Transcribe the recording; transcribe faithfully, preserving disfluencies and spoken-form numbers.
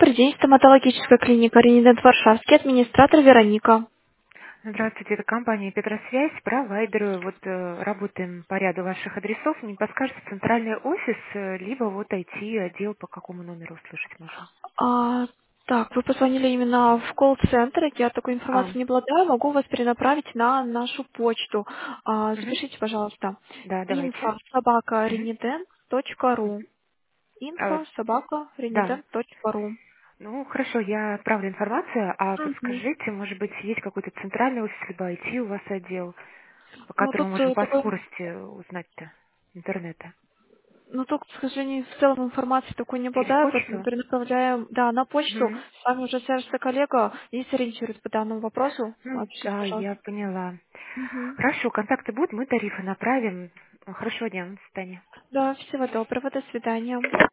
Добрый день, стоматологическая клиника Ренидент Варшавский, администратор Вероника. Здравствуйте, это компания Петросвязь, провайдеры. Вот э, работаем по ряду ваших адресов. Не подскажете центральный офис, э, либо вот I T-отдел, по какому номеру услышать можно? А, так, вы позвонили именно в колл-центр, я такой А, информацией не обладаю, могу вас перенаправить на нашу почту. А, мгм. запишите, пожалуйста, Да, давайте. info собака Мгм. renident точка ру. А, info собака да. renident точка ру. Ну, хорошо, я отправлю информацию, а Мгм. подскажите, может быть, есть какой-то центральный офис, либо I T у вас отдел, по Ну, которому тут можем э, по такой, скорости узнать-то интернета? ну, тут, к сожалению, в целом информации такой не Через обладаю, поэтому почту? перенаправляем, да, на почту. Мгм. С вами уже свяжется коллега и сориентирует по данному вопросу. Ну, Напишите, да, пожалуйста. я поняла. Мгм. Хорошо, контакты будут, мы тарифы направим. Хорошего дня, до свидания. Да, всего доброго, до свидания.